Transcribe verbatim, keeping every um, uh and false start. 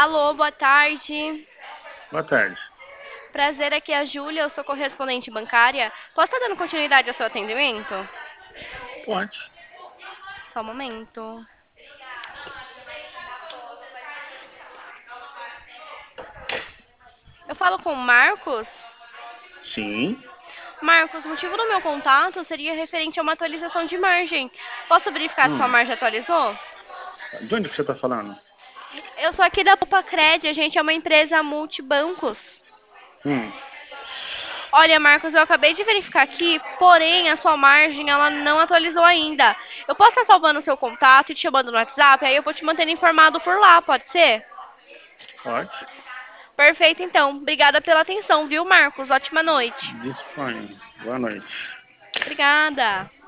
Alô, boa tarde. Boa tarde. Prazer, aqui é a Júlia, eu sou correspondente bancária. Posso estar dando continuidade ao seu atendimento? Pode. Só um momento. Eu falo com o Marcos? Sim. Marcos, o motivo do meu contato seria referente a uma atualização de margem. Posso verificar se sua Hum. margem atualizou? De onde que você está falando? Eu sou aqui da Poupa Cred, a gente é uma empresa multibancos. Hum. Olha, Marcos, eu acabei de verificar aqui, porém a sua margem ela não atualizou ainda. Eu posso estar salvando o seu contato e te chamando no WhatsApp, aí eu vou te mantendo informado por lá, pode ser? Pode. Perfeito, então. Obrigada pela atenção, viu, Marcos? Ótima noite. Disponha. Boa noite. Obrigada.